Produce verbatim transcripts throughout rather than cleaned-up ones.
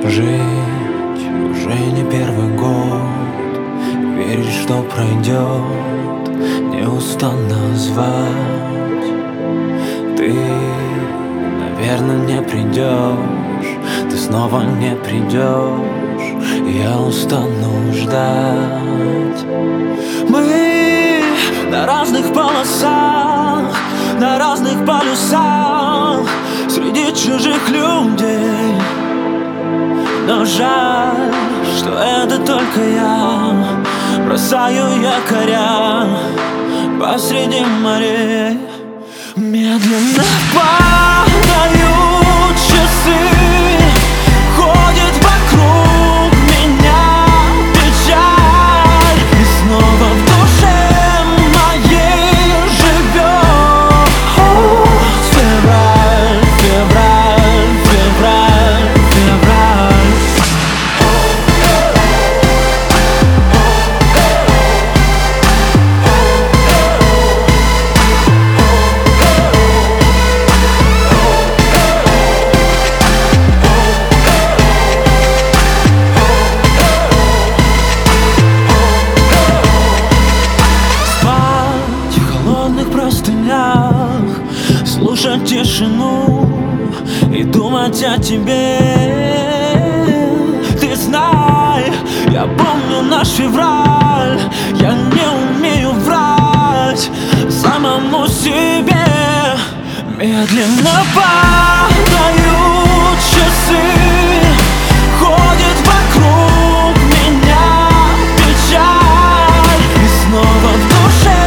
Жить уже не первый год, верить, что пройдет, неустанно звать. Ты, наверное, не придешь, ты снова не придешь, и я устану ждать. Мы на разных полосах, на разных полюсах, среди чужих людей. Но жаль, что это только я бросаю якоря посреди морей. Медленно падают часы, ходит вокруг меня печаль, и снова в душе моей живет февраль, февраль, февраль, февраль. Слушать тишину и думать о тебе. Ты знай, я помню наш февраль, я не умею врать самому себе. Медленно падают часы, ходит вокруг меня печаль, и снова в душе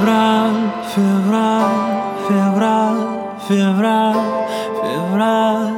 февраль, февраль, февраль.